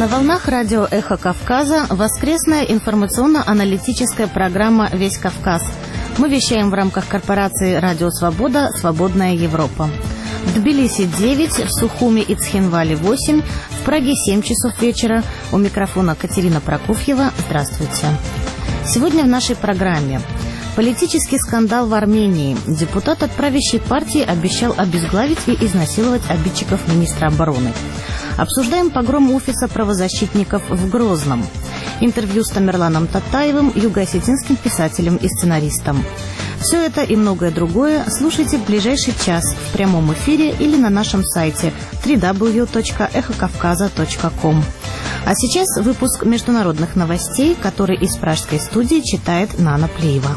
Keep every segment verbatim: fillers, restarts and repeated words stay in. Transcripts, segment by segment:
На волнах радио «Эхо Кавказа» воскресная информационно-аналитическая программа «Весь Кавказ». Мы вещаем в рамках корпорации «Радио Свобода. Свободная Европа». В Тбилиси девять, в Сухуми и Цхинвале восемь, в Праге семь часов вечера. У микрофона Катерина Прокофьева. Здравствуйте. Сегодня в нашей программе политический скандал в Армении. Депутат от правящей партии обещал обезглавить и изнасиловать обидчиков министра обороны. Обсуждаем погром офиса правозащитников в Грозном. Интервью с Тамерланом Татаевым, юго-осетинским писателем и сценаристом. Все это и многое другое слушайте в ближайший час в прямом эфире или на нашем сайте дабл ю дабл ю дабл ю точка эхо кавказа точка ком. А сейчас выпуск международных новостей, который из пражской студии читает Нана Плеева.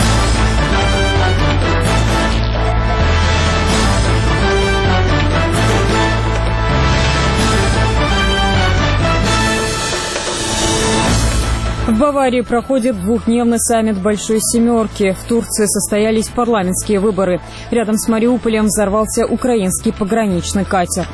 В Баварии проходит двухдневный саммит Большой Семерки. В Турции состоялись парламентские выборы. Рядом с Мариуполем взорвался украинский пограничный катер.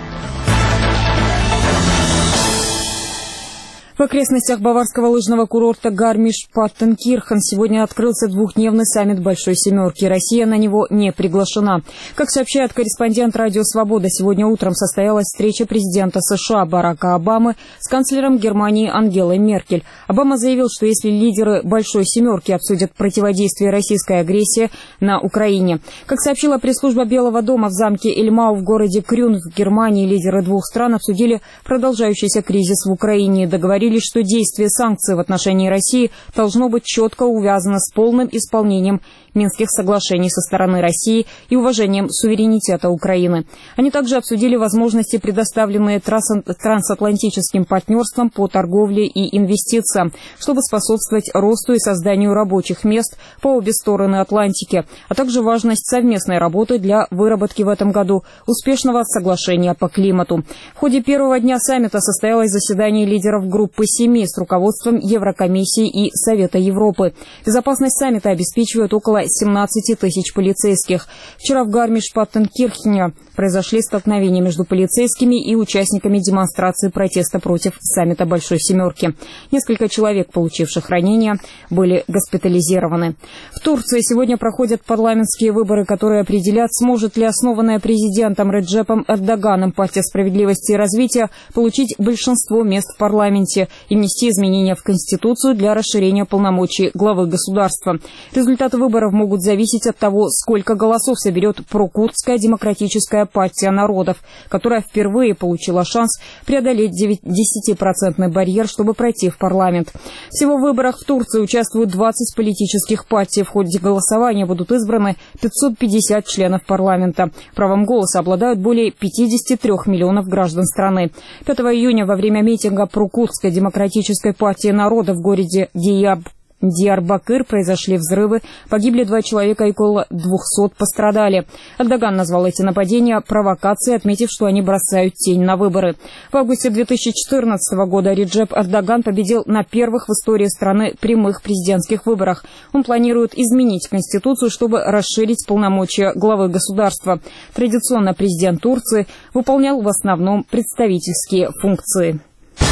В окрестностях баварского лыжного курорта Гармиш-Партенкирхен сегодня открылся двухдневный саммит Большой Семерки. Россия на него не приглашена. Как сообщает корреспондент «Радио Свобода», сегодня утром состоялась встреча президента США Барака Обамы с канцлером Германии Ангелой Меркель. Обама заявил, что если лидеры Большой Семерки обсудят противодействие российской агрессии на Украине. Как сообщила пресс-служба Белого дома, в замке Эльмау в городе Крюн в Германии лидеры двух стран обсудили продолжающийся кризис в Украине и договорились, что действие санкций в отношении России должно быть четко увязано с полным исполнением Минских соглашений со стороны России и уважением суверенитета Украины. Они также обсудили возможности, предоставленные трансатлантическим партнерством по торговле и инвестициям, чтобы способствовать росту и созданию рабочих мест по обе стороны Атлантики, а также важность совместной работы для выработки в этом году успешного соглашения по климату. В ходе первого дня саммита состоялось заседание лидеров группы семи с руководством Еврокомиссии и Совета Европы. Безопасность саммита обеспечивают около семнадцати тысяч полицейских. Вчера в Гармиш-Партенкирхене произошли столкновения между полицейскими и участниками демонстрации протеста против саммита Большой Семерки. Несколько человек, получивших ранения, были госпитализированы. В Турции сегодня проходят парламентские выборы, которые определят, сможет ли основанная президентом Реджепом Эрдоганом партия справедливости и развития получить большинство мест в парламенте и внести изменения в Конституцию для расширения полномочий главы государства. Результаты выборов могут зависеть от того, сколько голосов соберет прокурдская демократическая партия народов, которая впервые получила шанс преодолеть десятипроцентный барьер, чтобы пройти в парламент. Всего в выборах в Турции участвуют двадцать политических партий. В ходе голосования будут избраны пятьсот пятьдесят членов парламента. Правом голоса обладают более пятидесяти трёх миллионов граждан страны. пятого июня во время митинга прокурдской демократической партии народа в городе Дияб Диарбакыр произошли взрывы, погибли два человека и около двухсот пострадали. Эрдоган назвал эти нападения провокацией, отметив, что они бросают тень на выборы. В августе две тысячи четырнадцатого года Реджеп Эрдоган победил на первых в истории страны прямых президентских выборах. Он планирует изменить Конституцию, чтобы расширить полномочия главы государства. Традиционно президент Турции выполнял в основном представительские функции.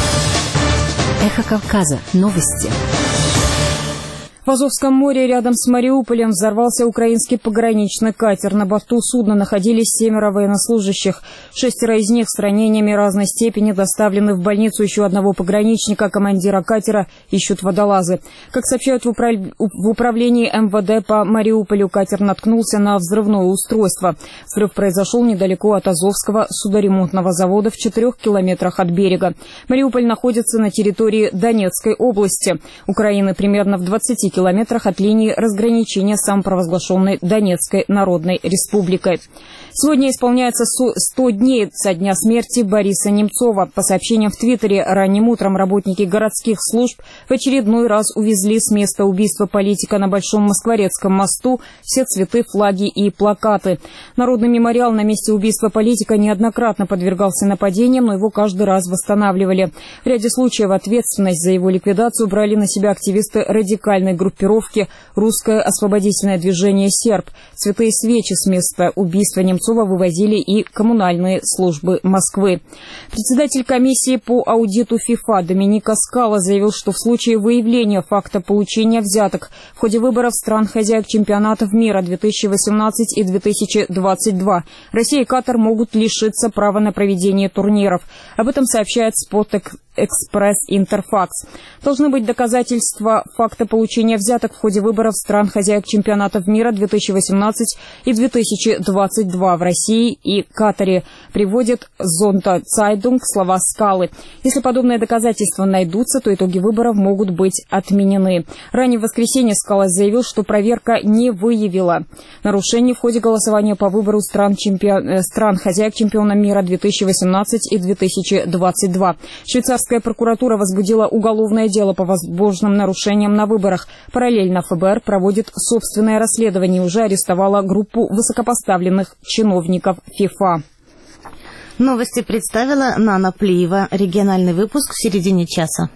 Эхо Кавказа. Новости. В Азовском море рядом с Мариуполем взорвался украинский пограничный катер. На борту судна находились семеро военнослужащих. Шестеро из них с ранениями разной степени доставлены в больницу. Еще одного пограничника, командира катера, ищут водолазы. Как сообщают в, управ... в управлении эм вэ дэ по Мариуполю, катер наткнулся на взрывное устройство. Взрыв произошел недалеко от Азовского судоремонтного завода в четырех километрах от берега. Мариуполь находится на территории Донецкой области Украины, примерно в двадцати километрах от линии разграничения с самопровозглашенной Донецкой Народной Республикой. Сегодня исполняется сто дней со дня смерти Бориса Немцова. По сообщениям в Твиттере, ранним утром работники городских служб в очередной раз увезли с места убийства политика на Большом Москворецком мосту все цветы, флаги и плакаты. Народный мемориал на месте убийства политика неоднократно подвергался нападениям, но его каждый раз восстанавливали. В ряде случаев ответственность за его ликвидацию брали на себя активисты радикальной группы группировки «Русское освободительное движение «Серб». Цветы и свечи с места убийства Немцова вывозили и коммунальные службы Москвы. Председатель комиссии по аудиту ФИФА Доминика Скала заявил, что в случае выявления факта получения взяток в ходе выборов стран-хозяек чемпионатов мира две тысячи восемнадцать и две тысячи двадцать два Россия и Катар могут лишиться права на проведение турниров. Об этом сообщает Спорт Экспресс Интерфакс. Должны быть доказательства факта получения взяток в ходе выборов стран-хозяек чемпионатов мира две тысячи восемнадцать и две тысячи двадцать два в России и Катаре, приводит Зонта Цайдунг слова Скалы. Если подобные доказательства найдутся, то итоги выборов могут быть отменены. Ранее в воскресенье Скала заявил, что проверка не выявила нарушений в ходе голосования по выбору стран, чемпион... стран-хозяек чемпиона мира две тысячи восемнадцать и две тысячи двадцать два. Швейцарская прокуратура возбудила уголовное дело по возможным нарушениям на выборах. Параллельно ФБР проводит собственное расследование и уже арестовала группу высокопоставленных чиновников ФИФА. Новости представила Нана Плиева. Региональный выпуск в середине часа.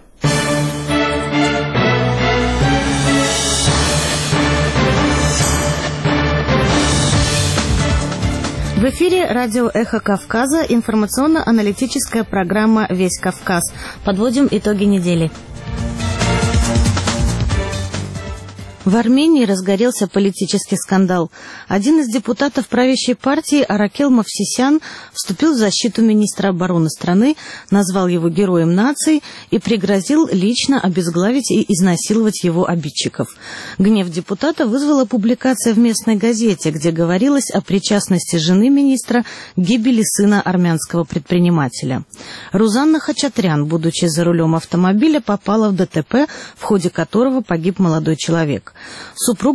В эфире радио «Эхо Кавказа», информационно-аналитическая программа «Весь Кавказ». Подводим итоги недели. В Армении разгорелся политический скандал. Один из депутатов правящей партии, Аракел Мавсисян, вступил в защиту министра обороны страны, назвал его героем нации и пригрозил лично обезглавить и изнасиловать его обидчиков. Гнев депутата вызвала публикация в местной газете, где говорилось о причастности жены министра к гибели сына армянского предпринимателя. Рузанна Хачатрян, будучи за рулем автомобиля, попала в ДТП, в ходе которого погиб молодой человек. Супруг